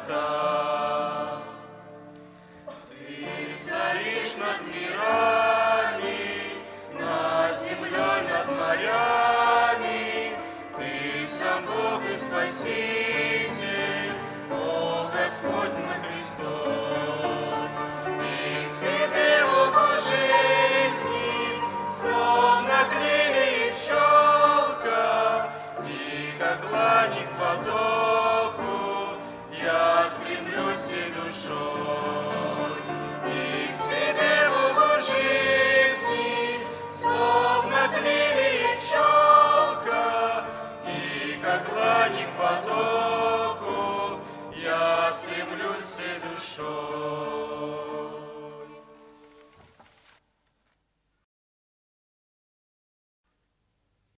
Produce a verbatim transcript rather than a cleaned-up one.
врата. Ты царишь над мирами, над землей, над морями. Ты сам Бог и Спаситель, о Господь мой Христос. И к Тебе, о Бог жизни, словно клин и пчелка, и как лань к потоку я стремлюсь всей душой. И к Тебе, о Бог жизни, словно клин и пчелка, и как лань к потоку я стремлюсь всей душой.